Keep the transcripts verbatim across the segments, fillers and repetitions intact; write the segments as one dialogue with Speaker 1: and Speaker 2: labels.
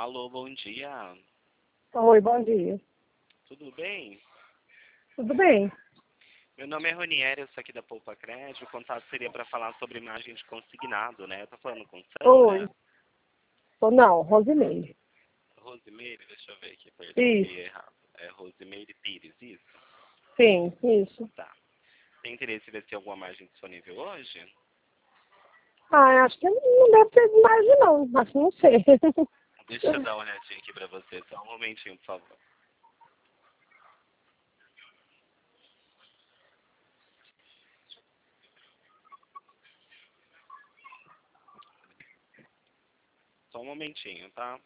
Speaker 1: Alô, bom dia.
Speaker 2: Oi, bom dia.
Speaker 1: Tudo bem?
Speaker 2: Tudo bem?
Speaker 1: Meu nome é Ronieri, eu sou aqui da Poupa Crédito. O contato seria para falar sobre imagem de consignado, né? Eu tô falando com
Speaker 2: Oi.
Speaker 1: Sandra.
Speaker 2: Ou não, Rosimeire.
Speaker 1: Rosimeire, deixa eu ver aqui, perdão,
Speaker 2: Isso.
Speaker 1: li errado. É Rosimeire Pires, isso?
Speaker 2: Sim, isso.
Speaker 1: Tá. Tem interesse em ver se tem alguma margem disponível hoje?
Speaker 2: Ah, acho que não deve ter margem não, acho que não sei.
Speaker 1: Deixa eu dar uma olhadinha aqui para você, só um momentinho, por favor. Só um momentinho, tá?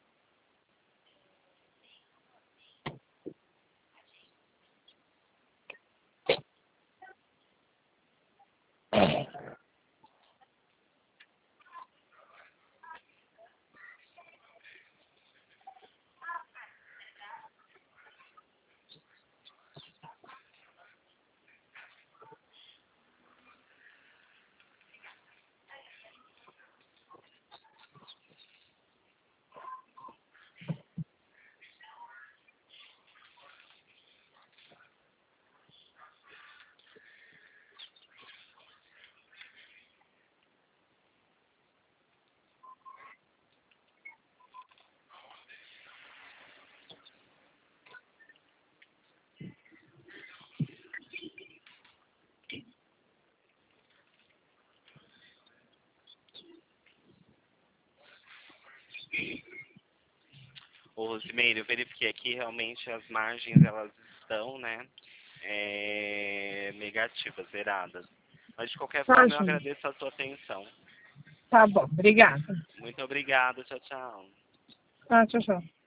Speaker 1: Ô, Rosimeire, eu verifiquei aqui, realmente as margens, elas estão, né, é, negativas, zeradas. Mas, de qualquer
Speaker 2: Tá,
Speaker 1: forma, eu
Speaker 2: gente.
Speaker 1: agradeço a sua atenção.
Speaker 2: Tá bom, obrigada.
Speaker 1: Muito obrigado, tchau, tchau.
Speaker 2: Ah, tchau, tchau.